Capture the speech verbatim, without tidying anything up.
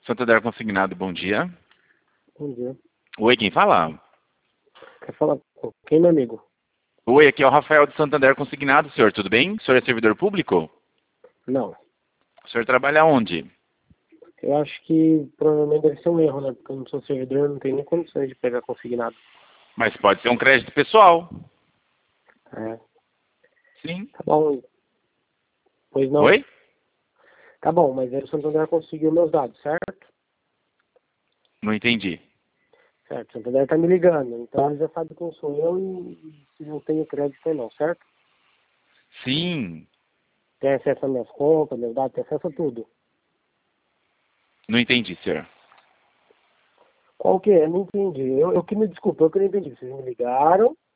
Santander Consignado, bom dia. Bom dia. Oi, quem fala? Quer falar com quem, meu amigo? Oi, aqui é o Rafael de Santander Consignado, senhor, tudo bem? O senhor é servidor público? Não. O senhor trabalha onde? Eu acho que provavelmente deve ser um erro, né? Porque eu não sou servidor, não tenho nem condições de pegar consignado. Mas pode ser um crédito pessoal. É. Sim. Tá bom. Pois não. Oi? Tá bom, mas aí o Santander conseguiu meus dados, certo? Não entendi. Certo. O Santander tá me ligando. Então ele já sabe quem sou eu e se não tenho crédito ou não, certo? Sim. Tem acesso às minhas contas, meus dados, tem acesso a tudo. Não entendi, senhor. Qual que é? Não entendi. Eu, eu que me desculpa, eu que não entendi. Vocês me ligaram.